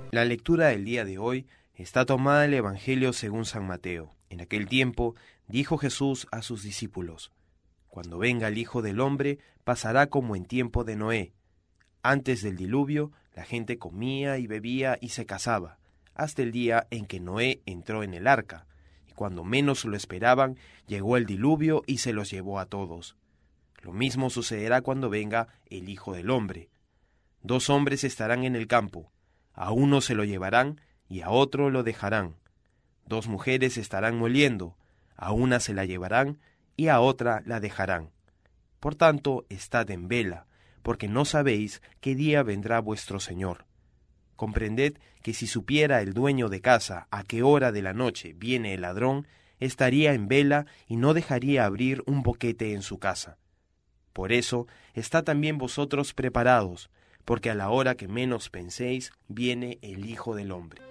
La lectura del día de hoy está tomada del Evangelio según San Mateo. En aquel tiempo dijo Jesús a sus discípulos: Cuando venga el Hijo del Hombre, pasará como en tiempo de Noé. Antes del diluvio, la gente comía y bebía y se casaba, hasta el día en que Noé entró en el arca. Y cuando menos lo esperaban, llegó el diluvio y se los llevó a todos. Lo mismo sucederá cuando venga el Hijo del Hombre. 2 hombres estarán en el campo, a uno se lo llevarán y a otro lo dejarán. 2 mujeres estarán moliendo, a una se la llevarán y a otra la dejarán. Por tanto, estad en vela, porque no sabéis qué día vendrá vuestro Señor. Comprended que si supiera el dueño de casa a qué hora de la noche viene el ladrón, estaría en vela y no dejaría abrir un boquete en su casa. Por eso, estad también vosotros preparados, porque a la hora que menos penséis, viene el Hijo del Hombre.